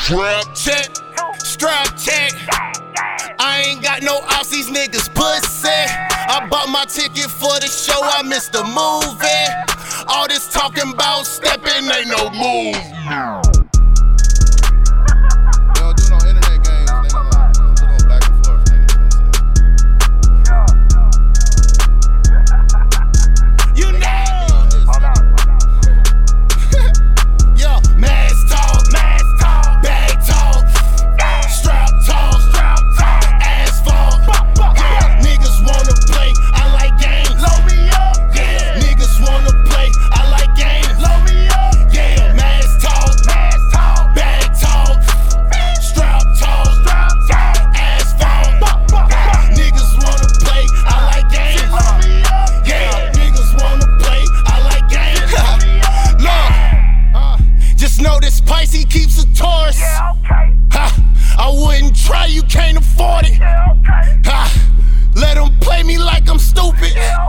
Strap check, strap check. I ain't got no ops, these niggas pussy. I bought my ticket for the show, I missed the movie. All this talking about stepping ain't no move. He keeps a Taurus. Yeah, okay. I wouldn't try, you can't afford it. Yeah, okay. Let him play me like I'm stupid. Yeah,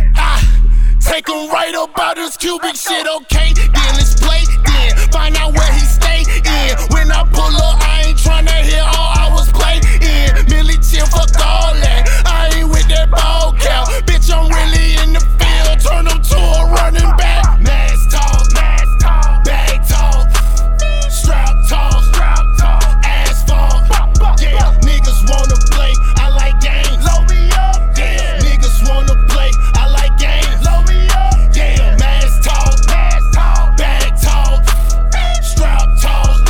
okay. Take him right up out this cubic shit, okay? Then let's play, then find out where he stay in. When I pull up, I ain't tryna hear all hours play in. Millie chill, fuck all that. I ain't with that ball cow. Bitch, I'm really in the field. Turn him to a running back. Mass talk, bag talk. Strap talk, asphalt. Yeah, niggas wanna play, I like games. Load me up. Yeah, niggas wanna play, I like games. Load me up. Yeah, mass talk, bag talk. Strap talk,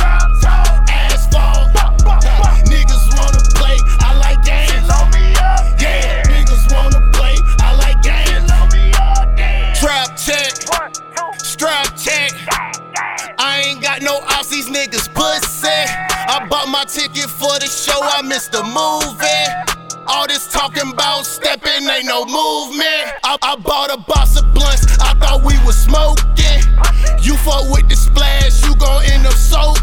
asphalt. Niggas wanna play, I like games. Load me up. Yeah, niggas wanna play, I like games. Load me up. Yeah. Trap check, 1, 2, strap check. I ain't got no ops, these niggas pussy. I bought my ticket for the show, I missed the movie. All this talking about stepping ain't no movement. I bought a box of blunts, I thought we was smoking. You fuck with the splash, you gon' end up soaking.